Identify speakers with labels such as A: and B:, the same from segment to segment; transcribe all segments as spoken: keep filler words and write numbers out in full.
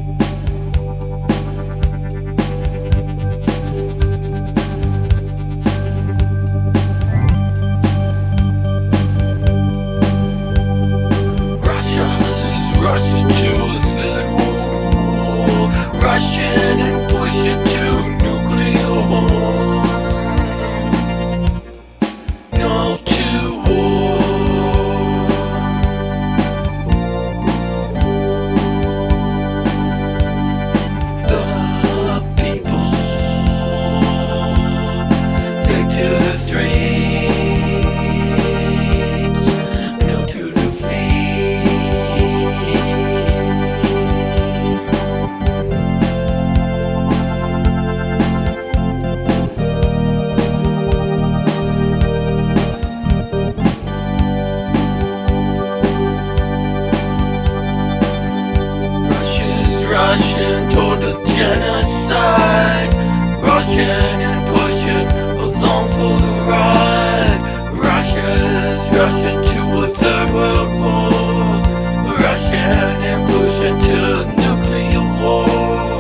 A: Russian to a third war, Russian and push it to nuclear war. No to war. The people take to the streets. No to defeat. Russian toward the genocide, Russian and pushing along for the ride. Russia's rushing to a third world war, Russian and pushing to nuclear war.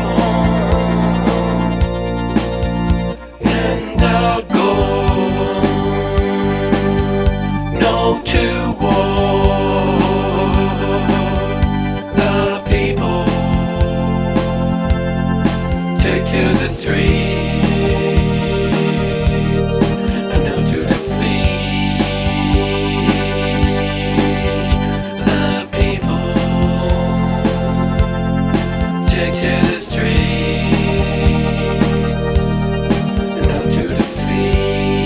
A: And I'll go no to war. Take to the streets and no to defeat the people. Take to the streets and no to defeat.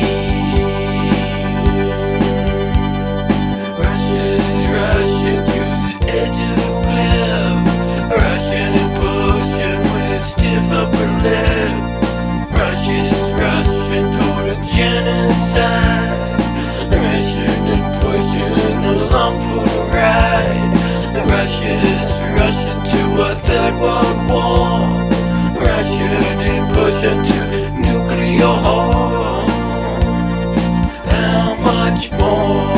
A: Russia's rushing to the edge of the cliff, Russian and pushing with stiff upper lip. Russia's rushing toward a genocide, Russian and pushing along for the ride. Russia's rushing to a third world war, Russian and pushing to nuclear war. How much more?